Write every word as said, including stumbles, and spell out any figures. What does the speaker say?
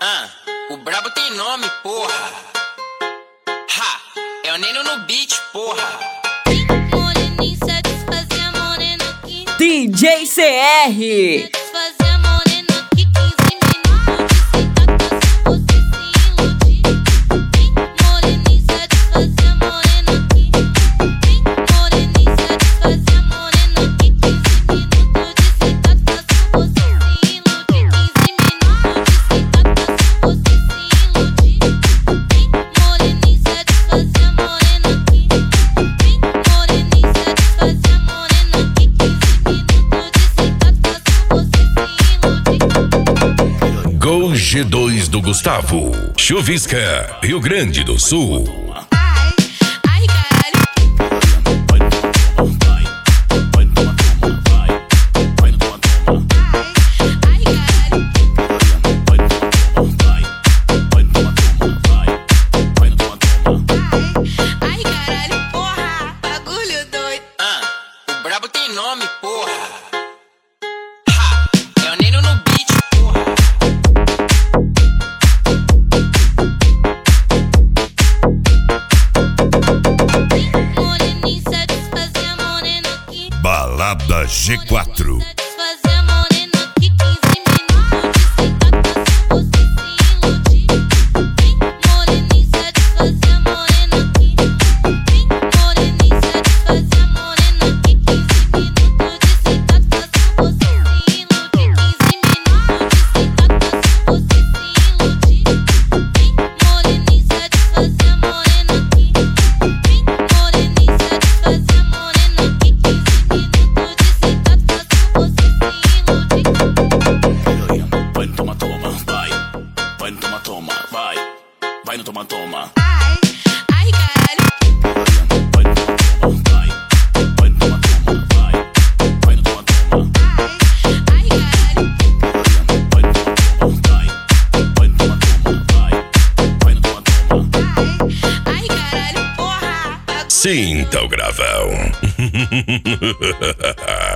Ah, o brabo tem nome, porra. Ha, é o Neno no beat, porra. Moreninho satisfazer a morena aqui. D J C R. Satisfazer a morena aqui. quinze minutos de sentar pra você se iludir. Moreninho satisfazer a morena aqui. Moreninho satisfazer a morena aqui. quinze minutos de sentar pra você se iludir. quinze minutos de sentar pra você se iludir. Moreninho satisfazer a morena aqui. Moreninho satisfazer a morena aqui. quinze minutos de sentar pra você se iludir. Gol G dois do Gustavo. Chuvisca, Rio Grande do Sul. Ai, ai, caralho. Ai, caralho. Ai, caralho, porra. Bagulho doido. Ah, o brabo tem nome, porra. Ha, é o Neno no beat, porra. Moreninho satisfazer a morena aqui. Balada G quatro. Satisfazer a morena aqui. quinze minutos de sentar pra você se iludir. Moreninho satisfazer a morena aqui. Moreninho satisfazer a morena aqui. quinze minutos de sentar pra você se iludir. quinze minutos de sentar pra você se iludir. Moreninho satisfazer a morena aqui. Moreninho satisfazer a morena aqui. quinze minutos de sentar pra você se iludir. Vai no toma, toma, vai. Vai no toma, toma, vai. Vai no toma, toma. Ai, ai, caralho. Vai no toma, toma, vai. Vai no toma, toma, vai. Vai no toma, toma. Ai, caralho. Vai no toma, toma, vai. Vai no toma, toma, vai. Vai no toma, toma. Ai, caralho, porra. Sinta o gravão.